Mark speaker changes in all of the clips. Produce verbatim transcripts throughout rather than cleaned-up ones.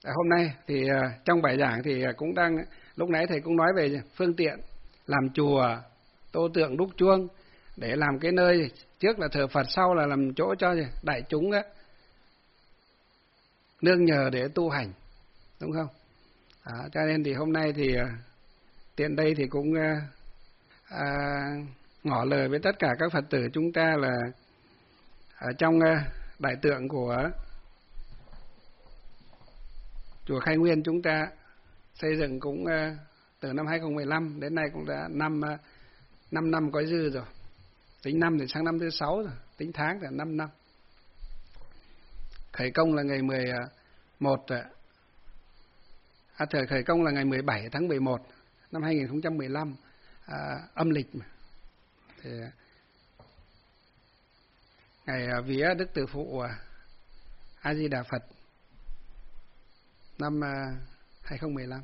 Speaker 1: Hôm nay thì trong bài giảng thì cũng đang, lúc nãy thầy cũng nói về phương tiện làm chùa, tô tượng đúc chuông để làm cái nơi trước là thờ Phật, sau là làm chỗ cho đại chúng á, nương nhờ để tu hành, đúng không? À, cho nên thì hôm nay thì tiện đây thì cũng à, ngỏ lời với tất cả các Phật tử chúng ta là ở trong đại tượng của chùa Khai Nguyên chúng ta xây dựng cũng từ năm hai không một năm đến nay cũng đã năm năm năm có dư rồi, tính năm thì sang năm thứ sáu rồi, tính tháng là năm năm. Khởi công là ngày mười một, à, thời khởi công là ngày mười bảy tháng mười một năm hai không một năm à, âm lịch mà. Thì ngày vía Đức Từ Phụ A Di Đà Phật năm hai không một năm.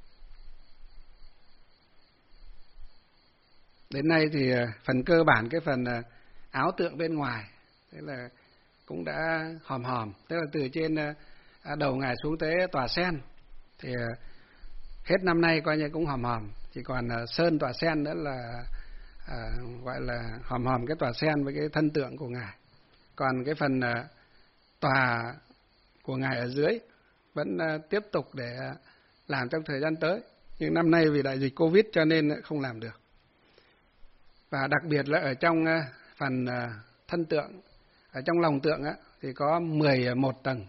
Speaker 1: Đến nay thì phần cơ bản cái phần áo tượng bên ngoài thế là cũng đã hòm hòm, tức là từ trên đầu ngài xuống tới tòa sen thì hết năm nay coi như cũng hòm hòm, chỉ còn sơn tòa sen nữa là à, gọi là hòm hòm cái tòa sen với cái thân tượng của ngài. Còn cái phần tòa của ngài ở dưới vẫn tiếp tục để làm trong thời gian tới, nhưng năm nay vì đại dịch Covid cho nên không làm được. Và đặc biệt là ở trong phần thân tượng, ở trong lòng tượng á, thì có mười một tầng.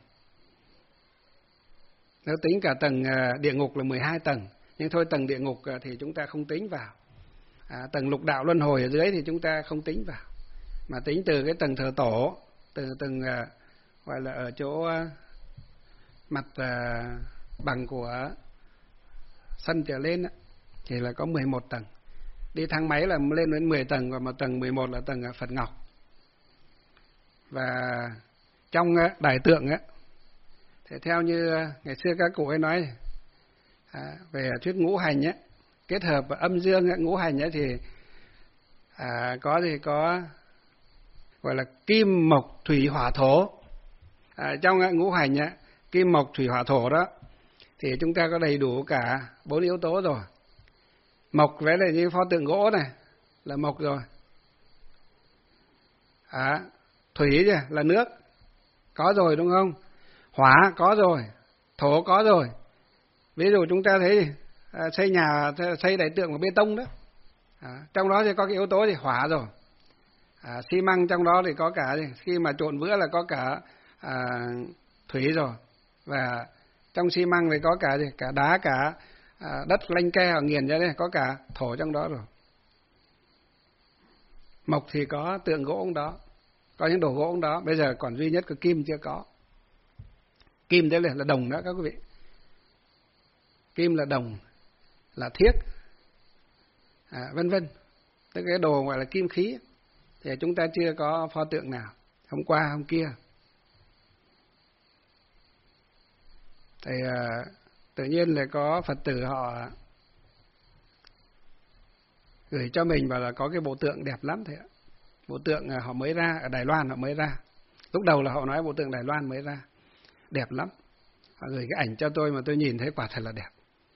Speaker 1: Nếu tính cả tầng địa ngục là mười hai tầng, nhưng thôi tầng địa ngục thì chúng ta không tính vào. À, tầng lục đạo luân hồi ở dưới thì chúng ta không tính vào, mà tính từ cái tầng thờ tổ, từ tầng gọi là ở chỗ mặt bằng của sân trở lên á, thì là có mười một tầng. Đi thang máy là lên đến mười tầng, và một tầng mười một là tầng Phật Ngọc. Và trong đại tượng á, thì theo như ngày xưa các cụ ấy nói à, về thuyết ngũ hành á, kết hợp âm dương ngũ hành á, thì à, có thì có gọi là kim mộc thủy hỏa thổ. À, trong ngũ hành á, kim mộc thủy hỏa thổ đó thì chúng ta có đầy đủ cả bốn yếu tố rồi. Mộc với là như pho tượng gỗ này là mộc rồi. À, thủy là nước có rồi đúng không? Hỏa có rồi, thổ có rồi. Ví dụ chúng ta thấy à, xây nhà, xây đại tượng bằng bê tông đó, à, trong đó thì có cái yếu tố thì hỏa rồi. À, xi măng trong đó thì có cả, khi mà trộn vữa là có cả à, thủy rồi. Và trong xi măng thì có cả gì? Cả đá, cả à, đất lanh ke hoặc nghiền ra đây, có cả thổ trong đó rồi. Mộc thì có tượng gỗ ông đó, có những đồ gỗ ông đó. Bây giờ còn duy nhất cái kim chưa có. Kim đấy là, là đồng đó các quý vị. Kim là đồng, là thiết, à, vân vân. Tức cái đồ gọi là kim khí thì chúng ta chưa có pho tượng nào. Hôm qua hôm kia thì à, tự nhiên là có Phật tử họ gửi cho mình bảo là có cái bộ tượng đẹp lắm thế ạ. Bộ tượng họ mới ra, ở Đài Loan họ mới ra. Lúc đầu là họ nói bộ tượng Đài Loan mới ra, đẹp lắm. Họ gửi cái ảnh cho tôi mà tôi nhìn thấy quả thật là đẹp.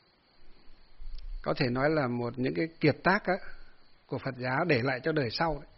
Speaker 1: Có thể nói là một những cái kiệt tác á, của Phật giáo để lại cho đời sau đấy.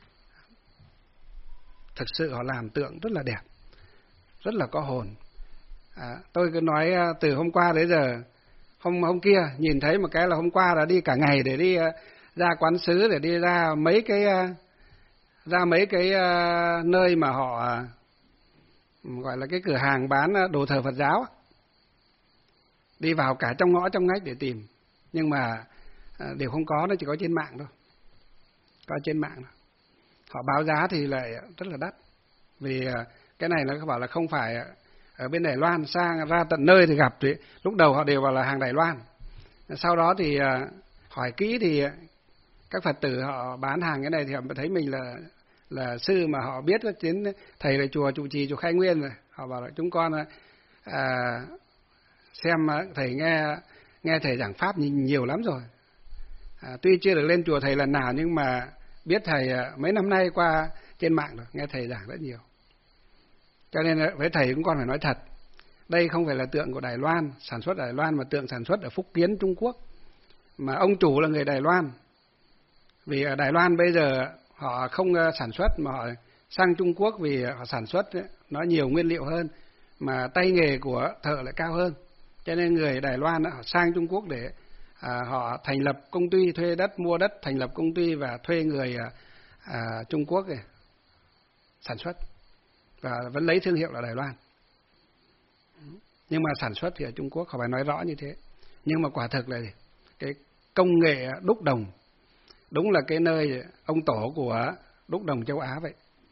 Speaker 1: Thực sự họ làm tượng rất là đẹp, rất là có hồn. À, tôi cứ nói từ hôm qua đến giờ, hôm hôm kia nhìn thấy một cái là hôm qua là đi cả ngày để đi uh, ra quán xứ, để đi ra mấy cái uh, ra mấy cái uh, nơi mà họ uh, gọi là cái cửa hàng bán đồ thờ Phật giáo, đi vào cả trong ngõ trong ngách để tìm, nhưng mà uh, đều không có, nó chỉ có trên mạng thôi, có trên mạng thôi. Họ báo giá thì lại rất là đắt, vì uh, cái này nó bảo là không phải uh, ở bên Đài Loan, sang ra tận nơi thì gặp thì lúc đầu họ đều bảo là hàng Đài Loan. Sau đó thì uh, hỏi kỹ thì các Phật tử họ bán hàng cái này thì họ thấy mình là là sư mà họ biết đến thầy là chùa trụ trì chùa Khai Nguyên rồi. Họ bảo là chúng con à, xem thầy nghe nghe thầy giảng pháp nhiều lắm rồi. À, tuy chưa được lên chùa thầy lần nào nhưng mà biết thầy mấy năm nay qua trên mạng rồi, nghe thầy giảng rất nhiều. Cho nên với thầy cũng còn phải nói thật. đây không phải là tượng của Đài Loan, sản xuất ở Đài Loan, mà tượng sản xuất ở Phúc Kiến, Trung Quốc. Mà ông chủ là người Đài Loan. Vì ở Đài Loan bây giờ họ không sản xuất mà họ sang Trung Quốc vì họ sản xuất ấy, nó nhiều nguyên liệu hơn, mà tay nghề của thợ lại cao hơn. Cho nên người Đài Loan họ sang Trung Quốc để à, họ thành lập công ty, thuê đất, mua đất, thành lập công ty và thuê người à, à, Trung Quốc để sản xuất. Và vẫn lấy thương hiệu là Đài Loan. Nhưng mà sản xuất thì ở Trung Quốc họ phải nói rõ như thế. Nhưng mà quả thực là gì? Cái công nghệ đúc đồng đúng là cái nơi ông tổ của đúc đồng châu Á vậy.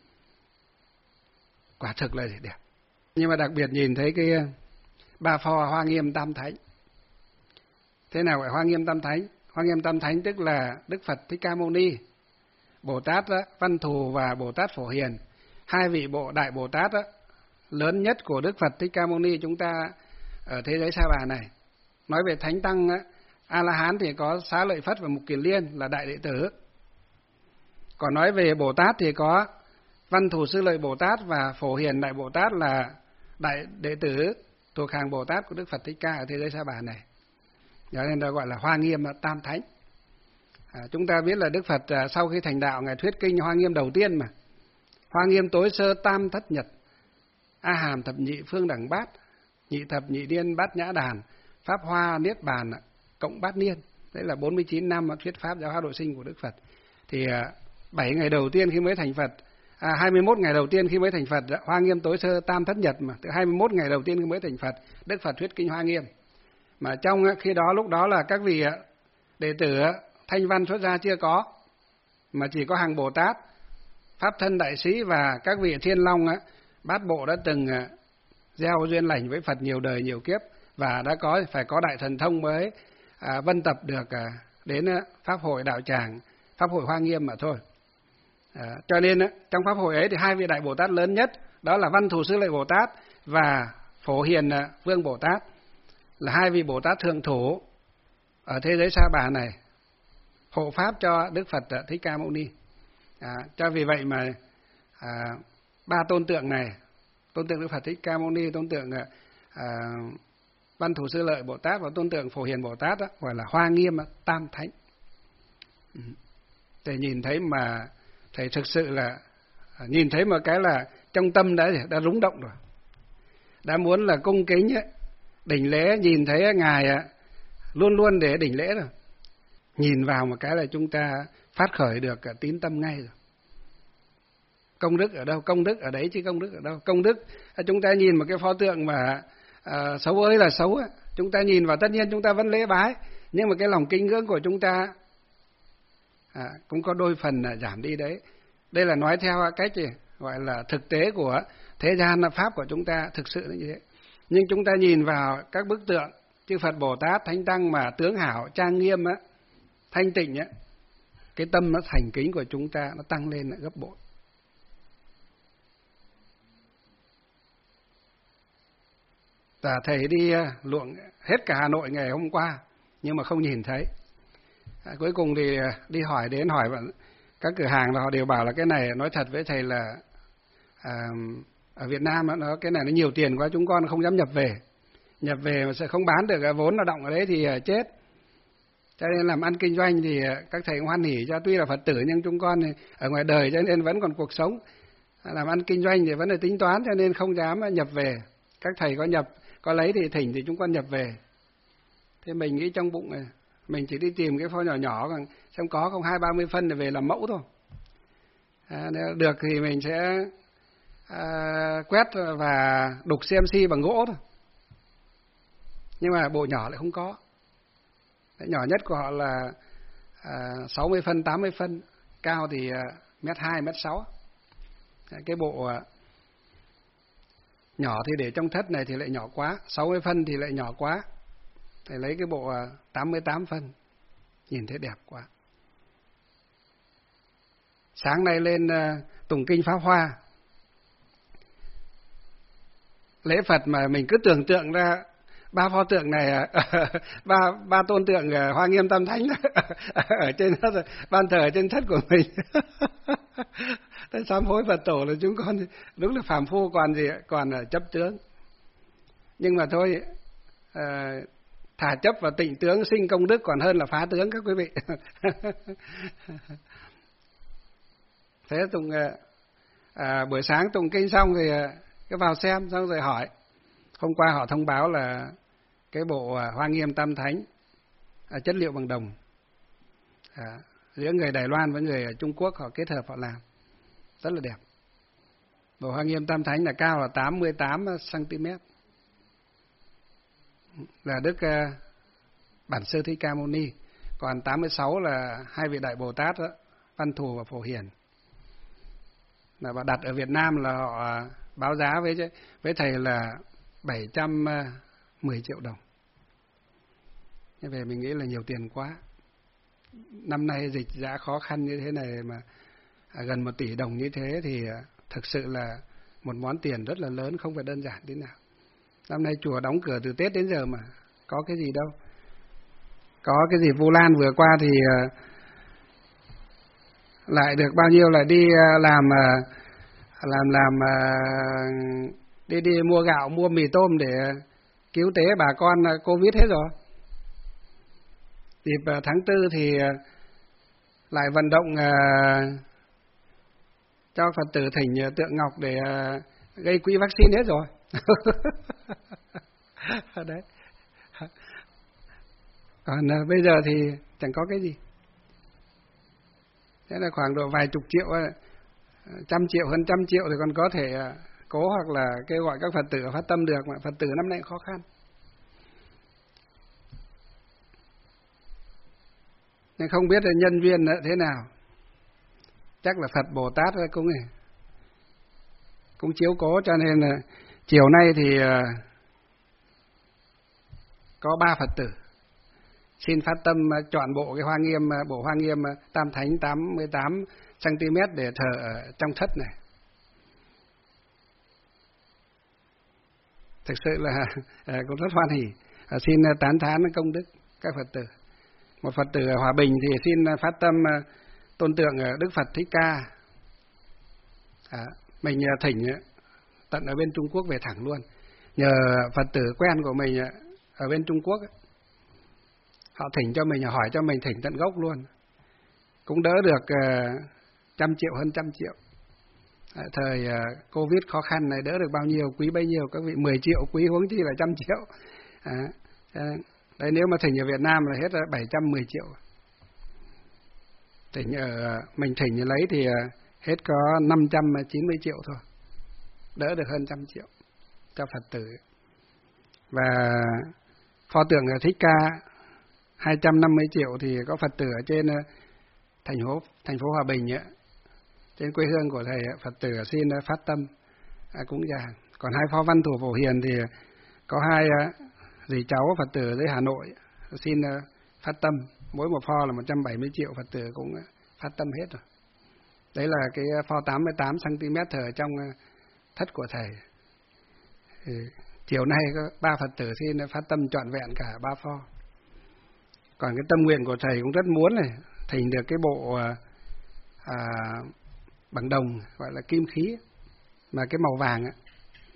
Speaker 1: Quả thực là gì? Đẹp. Nhưng mà đặc biệt nhìn thấy cái ba pho Hoa Nghiêm Tam Thánh. Thế nào gọi Hoa Nghiêm Tam Thánh? Hoa Nghiêm Tam Thánh tức là Đức Phật Thích Ca Mâu Ni, Bồ Tát đó, Văn Thù và Bồ Tát Phổ Hiền. Hai vị bộ đại Bồ Tát đó, lớn nhất của Đức Phật Thích Ca Mâu Ni chúng ta ở thế giới Sa Bà này. Nói về Thánh Tăng á, A-la-hán thì có Xá Lợi Phất và Mục Kiền Liên là đại đệ tử. Còn nói về Bồ Tát thì có Văn Thù Sư Lợi Bồ Tát và Phổ Hiền Đại Bồ Tát là đại đệ tử thuộc hàng Bồ Tát của Đức Phật Thích Ca ở thế giới Sa Bà này. Cho nên ta gọi là Hoa Nghiêm Tam Thánh. À, chúng ta biết là Đức Phật à, sau khi thành đạo Ngài thuyết kinh Hoa Nghiêm đầu tiên mà. Hoa Nghiêm tối sơ tam thất nhật, A Hàm thập nhị phương đẳng bát, nhị thập nhị điên bát nhã đàn, Pháp Hoa Niết Bàn cộng bát niên. Đấy là bốn mươi chín năm thuyết pháp giáo hóa độ sinh của Đức Phật. Thì à, bảy ngày đầu tiên khi mới thành Phật, à, hai mươi mốt ngày đầu tiên khi mới thành Phật, Hoa Nghiêm tối sơ tam thất nhật mà, từ hai mươi mốt ngày đầu tiên khi mới thành Phật, Đức Phật thuyết kinh Hoa Nghiêm. Mà trong khi đó lúc đó là các vị đệ tử Thanh Văn xuất gia chưa có, mà chỉ có hàng Bồ Tát, Pháp Thân Đại Sĩ và các vị Thiên Long Bát Bộ đã từng gieo duyên lành với Phật nhiều đời nhiều kiếp và đã có phải có đại thần thông mới à, vân tập được à, đến Pháp hội Đạo Tràng, Pháp hội Hoa Nghiêm mà thôi. À, cho nên trong Pháp hội ấy thì hai vị đại Bồ Tát lớn nhất đó là Văn Thù Sư Lợi Bồ Tát và Phổ Hiền Vương Bồ Tát, là hai vị Bồ Tát thượng thủ ở thế giới Sa Bà này, hộ pháp cho Đức Phật Thích Ca Mâu Ni. À, cho vì vậy mà à, ba tôn tượng này, tôn tượng Đức Phật Thích Ca Mâu Ni, tôn tượng à, Văn Thù Sư Lợi Bồ Tát và tôn tượng Phổ Hiền Bồ Tát đó, gọi là Hoa Nghiêm Tam Thánh. Ừ. Để nhìn thấy mà thầy thực sự là nhìn thấy một cái là trong tâm đã đã rung động rồi, đã muốn là cung kính ấy, đỉnh lễ, nhìn thấy Ngài luôn luôn để đỉnh lễ rồi. Nhìn vào một cái là chúng ta phát khởi được tín tâm ngay rồi. Công đức ở đâu? Công đức ở đấy chứ công đức ở đâu? Công đức, chúng ta nhìn một cái pho tượng mà à, xấu ơi là xấu ấy. Chúng ta nhìn vào tất nhiên chúng ta vẫn lễ bái, nhưng mà cái lòng kính ngưỡng của chúng ta à, cũng có đôi phần là giảm đi đấy. Đây là nói theo cách gì? Gọi là thực tế của thế gian pháp của chúng ta, thực sự như thế. Nhưng chúng ta nhìn vào các bức tượng chư Phật Bồ Tát Thánh Tăng mà tướng hảo trang nghiêm á, thanh tịnh á, cái tâm nó thành kính của chúng ta nó tăng lên gấp bội. Và thầy đi luận hết cả Hà Nội ngày hôm qua nhưng mà không nhìn thấy. À, cuối cùng thì đi hỏi đến hỏi các cửa hàng là họ đều bảo là cái này, nói thật với thầy là à, ở Việt Nam nó cái này nó nhiều tiền quá, chúng con không dám nhập về. Nhập về mà sẽ không bán được, vốn nó động ở đấy thì chết. Cho nên làm ăn kinh doanh thì các thầy cũng hoan hỉ cho, tuy là Phật tử nhưng chúng con ở ngoài đời cho nên vẫn còn cuộc sống. Làm ăn kinh doanh thì vẫn là tính toán cho nên không dám nhập về. Các thầy có nhập, có lấy thì thỉnh thì chúng con nhập về. Thế mình nghĩ trong bụng này, mình chỉ đi tìm cái pho nhỏ nhỏ, xem có không hai ba mươi phân để về làm mẫu thôi. À, nếu được thì mình sẽ à, quét và đục xê em xê bằng gỗ thôi. Nhưng mà bộ nhỏ lại không có. Cái nhỏ nhất của họ là à, sáu mươi phân, tám mươi phân, cao thì à, mét hai, mét sáu. Cái bộ à, nhỏ thì để trong thất này thì lại nhỏ quá, sáu mươi phân thì lại nhỏ quá. Thầy lấy cái bộ à, tám mươi tám phân, nhìn thấy đẹp quá. Sáng nay lên à, tụng kinh Pháp Hoa, lễ Phật mà mình cứ tưởng tượng ra ba pho tượng này, ba ba tôn tượng Hoa Nghiêm Tam Thánh ở trên thất, ban thờ ở trên thất của mình. Sám hối Phật tổ là chúng con đúng là phàm phu còn gì, còn chấp tướng. Nhưng mà thôi, à, thả chấp vào tịnh tướng sinh công đức còn hơn là phá tướng các quý vị. Thế Tùng à, buổi sáng tụng kinh xong thì cái vào xem xong rồi hỏi. Hôm qua họ thông báo là cái bộ Hoa Nghiêm Tam Thánh à, chất liệu bằng đồng à, giữa người Đài Loan với người ở Trung Quốc họ kết hợp họ làm rất là đẹp. Bộ Hoa Nghiêm Tam Thánh là cao là tám mươi tám xăng-ti-mét, là Đức uh, Bản Sư Thích Ca Mâu Ni, còn tám mươi sáu là hai vị Đại Bồ Tát đó, Văn Thù và Phổ Hiền. Là bà đặt ở Việt Nam là họ uh, báo giá với với thầy là bảy trăm mười triệu đồng. Như vậy mình nghĩ là nhiều tiền quá. Năm nay dịch giá khó khăn như thế này mà à, gần một tỷ đồng như thế thì à, thực sự là một món tiền rất là lớn, không phải đơn giản thế nào. Năm nay chùa đóng cửa từ Tết đến giờ mà có cái gì đâu. Có cái gì Vu Lan vừa qua thì à, lại được bao nhiêu là đi à, làm à, làm làm à, đi đi mua gạo, mua mì tôm để cứu tế bà con Covid hết rồi. Dịp tháng tư thì lại vận động uh, cho Phật tử thỉnh tượng ngọc để uh, gây quỹ vaccine hết rồi. Đấy. Còn uh, bây giờ thì chẳng có cái gì. Thế là khoảng độ vài chục triệu, uh, trăm triệu, hơn trăm triệu thì còn có thể uh, cố hoặc là kêu gọi các Phật tử phát tâm được, mà Phật tử năm nay khó khăn. Nhưng không biết là nhân viên thế nào. Chắc là Phật Bồ Tát cũng này, cũng chiếu cố, cho nên là chiều nay thì có ba Phật tử xin phát tâm chọn bộ cái Hoa Nghiêm, bộ Hoa Nghiêm Tam Thánh tám mươi tám xăng-ti-mét để thờ ở trong thất này. Thực sự là cũng rất hoan hỉ, xin tán thán công đức các Phật tử. Một Phật tử ở Hòa Bình thì xin phát tâm tôn tượng Đức Phật Thích Ca. À, mình thỉnh tận ở bên Trung Quốc về thẳng luôn. Nhờ Phật tử quen của mình ở bên Trung Quốc, họ thỉnh cho mình, hỏi cho mình thỉnh tận gốc luôn. Cũng đỡ được trăm triệu, hơn trăm triệu. À, thời Covid khó khăn này đỡ được bao nhiêu, quý bấy nhiêu, các vị mười triệu, quý huống chi là trăm triệu. À, đấy, nếu mà thỉnh ở Việt Nam là hết bảy trăm mười triệu. Thỉnh ở mình thỉnh lấy thì hết có năm trăm chín mươi triệu thôi, đỡ được hơn trăm triệu cho Phật tử. Và pho tượng Thích Ca hai trăm năm mươi triệu thì có Phật tử ở trên thành phố thành phố Hòa Bình ấy, trên quê hương của thầy, Phật tử xin phát tâm cúng dường. Còn hai pho Văn Thù Phổ Hiền thì có hai dì cháu Phật tử dưới Hà Nội xin phát tâm, mỗi một pho là một trăm bảy mươi triệu, Phật tử cũng phát tâm hết rồi. Đấy là cái pho tám mươi tám xăng-ti-mét thờ trong thất của thầy. Thì chiều nay có ba Phật tử xin phát tâm trọn vẹn cả ba pho. Còn cái tâm nguyện của thầy cũng rất muốn này, thỉnh được cái bộ à, bằng đồng gọi là kim khí, mà cái màu vàng ấy,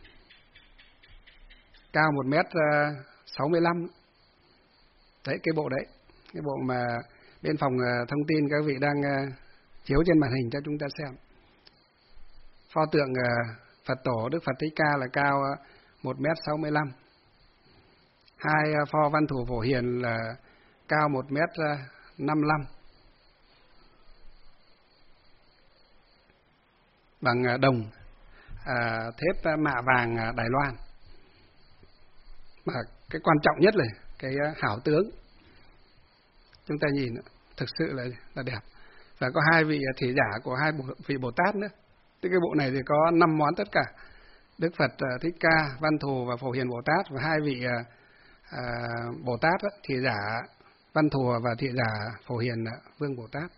Speaker 1: cao một mét sáu mươi lăm. Đấy, cái bộ đấy, cái bộ mà bên phòng thông tin các vị đang chiếu trên màn hình cho chúng ta xem. Pho tượng Phật tổ Đức Phật Thích Ca là cao một mét sáu mươi lăm. Hai pho Văn Thù Phổ Hiền là cao một mét năm mươi lăm. Bằng đồng à, thép mạ vàng Đài Loan. Mà cái quan trọng nhất là cái hảo tướng. Chúng ta nhìn thực sự là, là đẹp. Và có hai vị thị giả của hai vị Bồ Tát nữa. Tức cái bộ này thì có năm món tất cả. Đức Phật Thích Ca, Văn Thù và Phổ Hiền Bồ Tát, và hai vị à, Bồ Tát đó, thị giả Văn Thù và thị giả Phổ Hiền Vương Bồ Tát.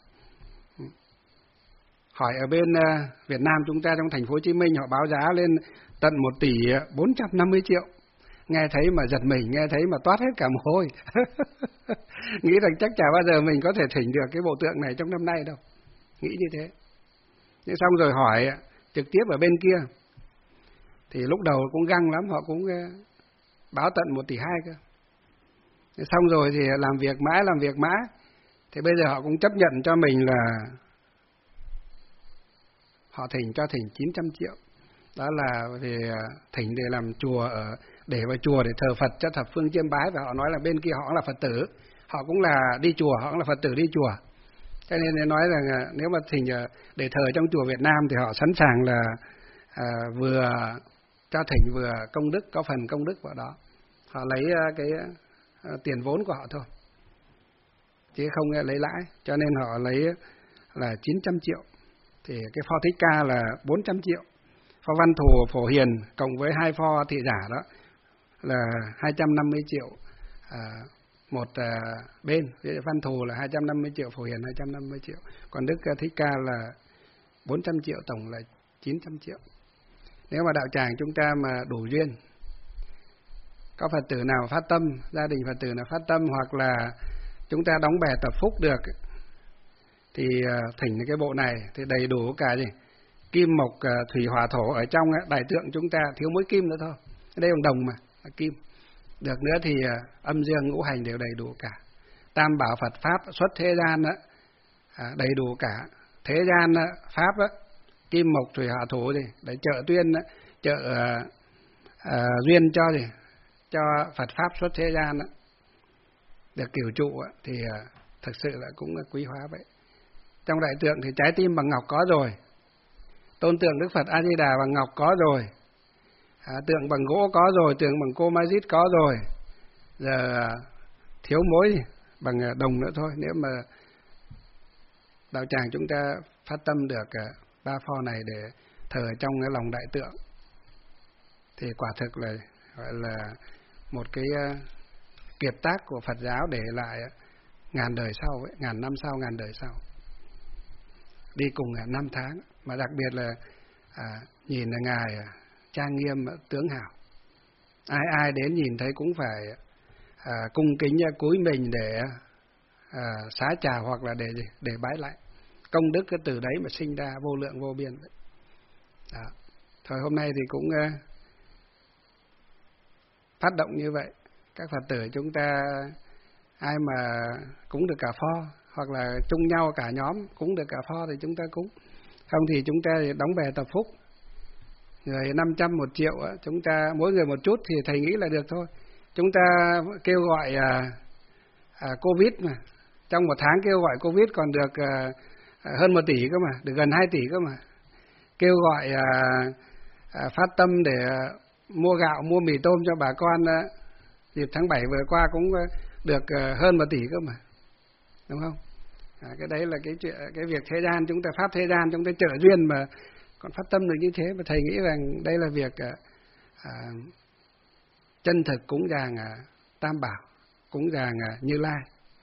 Speaker 1: Hỏi ở bên Việt Nam chúng ta, trong thành phố Hồ Chí Minh họ báo giá lên tận một tỷ bốn trăm năm mươi triệu. Nghe thấy mà giật mình, nghe thấy mà toát hết cả mồ hôi. Nghĩ rằng chắc chả bao giờ mình có thể thỉnh được cái bộ tượng này trong năm nay đâu. Nghĩ như thế. Nhưng xong rồi hỏi trực tiếp ở bên kia, thì lúc đầu cũng găng lắm, họ cũng báo tận một tỷ hai cơ. Xong rồi thì làm việc mãi, làm việc mãi. Thì bây giờ họ cũng chấp nhận cho mình là họ thỉnh cho thỉnh chín trăm triệu. Đó là về thỉnh để làm chùa, ở để vào chùa để thờ Phật cho thập phương chiêm bái. Và họ nói là bên kia họ cũng là Phật tử, họ cũng là đi chùa, họ cũng là Phật tử đi chùa. Cho nên để nói rằng nếu mà thỉnh để thờ trong chùa Việt Nam thì họ sẵn sàng là à, vừa cho thỉnh vừa công đức, có phần công đức vào đó. Họ lấy cái à, tiền vốn của họ thôi, chứ không lấy lãi. Cho nên họ lấy là chín trăm triệu. Thì cái pho Thích Ca là bốn trăm triệu. Pho Văn Thù Phổ Hiền cộng với hai pho thị giả đó là hai trăm năm mươi triệu à, một à, bên. Văn Thù là hai trăm năm mươi triệu, Phổ Hiền hai trăm năm mươi triệu. Còn Đức Thích Ca là bốn trăm triệu, tổng là chín trăm triệu. Nếu mà đạo tràng chúng ta mà đủ duyên, có Phật tử nào phát tâm, gia đình Phật tử nào phát tâm, hoặc là chúng ta đóng bè tập phúc được, thì thỉnh cái bộ này thì đầy đủ cả gì kim mộc thủy hỏa thổ. Ở trong đại tượng chúng ta thiếu mỗi kim nữa thôi, đây bằng đồng mà là kim. Được nữa thì âm dương ngũ hành đều đầy đủ cả. Tam bảo Phật pháp xuất thế gian đó, đầy đủ cả. Thế gian đó, pháp đó, kim mộc thủy hỏa thổ gì để trợ tuyên đó, trợ uh, uh, duyên cho gì cho Phật pháp xuất thế gian đó, được cửu trụ đó, thì uh, thực sự là cũng là quý hóa vậy. Trong đại tượng thì trái tim bằng ngọc có rồi, tôn tượng Đức Phật A Di Đà bằng ngọc có rồi, à, tượng bằng gỗ có rồi, tượng bằng cô ma dít có rồi. Giờ thiếu mối gì bằng đồng nữa thôi. Nếu mà đạo tràng chúng ta phát tâm được ba pho này để thờ trong cái lòng đại tượng, thì quả thực là gọi là một cái kiệt tác của Phật giáo để lại ngàn đời sau ấy, ngàn năm sau, ngàn đời sau. Đi cùng năm tháng, mà đặc biệt là à, nhìn là Ngài trang nghiêm tướng hảo. Ai ai đến nhìn thấy cũng phải à, cung kính cúi mình để à, xá chào, hoặc là để để bái lại. Công đức cái từ đấy mà sinh ra vô lượng vô biên. Đó. Thôi hôm nay thì cũng uh, phát động như vậy. Các Phật tử chúng ta ai mà cúng được cả pho, hoặc là chung nhau cả nhóm cúng được cả pho thì chúng ta cúng. Không thì chúng ta đóng bè tập phúc. Người năm trăm một triệu, chúng ta mỗi người một chút thì thầy nghĩ là được thôi. Chúng ta kêu gọi à, à, Covid mà. Trong một tháng kêu gọi Covid còn được à, hơn một tỷ cơ mà, được gần hai tỷ cơ mà. Kêu gọi à, à, phát tâm để à, mua gạo, mua mì tôm cho bà con à, dịp tháng bảy vừa qua cũng à, được à, hơn một tỷ cơ mà. Đúng không? À, cái đấy là cái chuyện, cái việc thế gian, chúng ta pháp thế gian, chúng ta trợ duyên mà còn phát tâm được như thế. Mà thầy nghĩ rằng đây là việc à, à, chân thực cúng dường à, Tam Bảo, cúng dường à, Như Lai,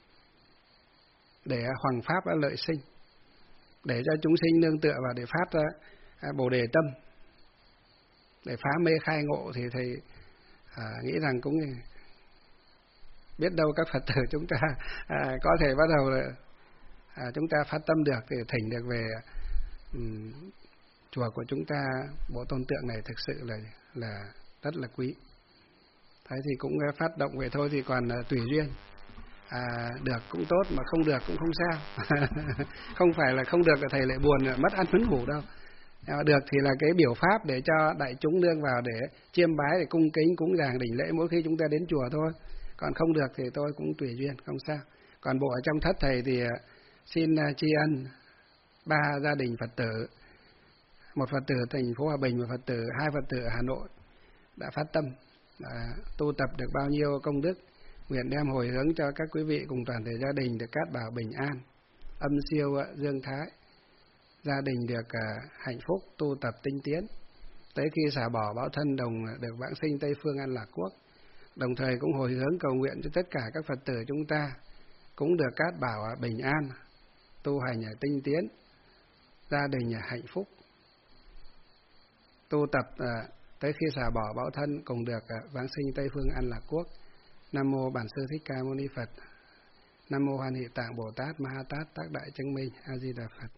Speaker 1: để à, hoằng pháp à, lợi sinh, để cho chúng sinh nương tựa vào để phát à, Bồ Đề tâm, để phá mê khai ngộ. Thì thầy à, nghĩ rằng cũng biết đâu các Phật tử chúng ta à, có thể bắt đầu là à, chúng ta phát tâm được để thỉnh được về um, chùa của chúng ta. Bộ tôn tượng này thực sự là là rất là quý. Thế thì cũng phát động về thôi, thì còn uh, tùy duyên. À, được cũng tốt, mà không được cũng không sao. Không phải là không được là thầy lại buồn mất ăn mất ngủ đâu. À, được thì là cái biểu pháp để cho đại chúng nương vào để chiêm bái, để cung kính cúng dường đảnh lễ mỗi khi chúng ta đến chùa thôi. Còn không được thì tôi cũng tùy duyên, không sao. Còn bộ ở trong thất thầy thì uh, xin uh, tri ân ba gia đình Phật tử, một Phật tử thành phố Hòa Bình, một Phật tử, hai Phật tử ở Hà Nội đã phát tâm, đã tu tập được bao nhiêu công đức, nguyện đem hồi hướng cho các quý vị cùng toàn thể gia đình được cát bảo bình an, âm siêu dương thái, gia đình được uh, hạnh phúc, tu tập tinh tiến, tới khi xả bỏ báo thân đồng được vãng sinh Tây Phương An Lạc Quốc. Đồng thời cũng hồi hướng cầu nguyện cho tất cả các Phật tử chúng ta cũng được cát bảo bình an, tu hành tinh tiến, gia đình hạnh phúc, tu tập uh, tới khi xả bỏ báo thân cùng được uh, vãng sinh Tây Phương An Lạc Quốc. Nam mô Bản Sư Thích Ca Mâu Ni Phật. Nam mô Hoan Hỷ Tạng Bồ Tát Ma Ha Tát Tác Đại Chứng Minh. A Di Đà Phật.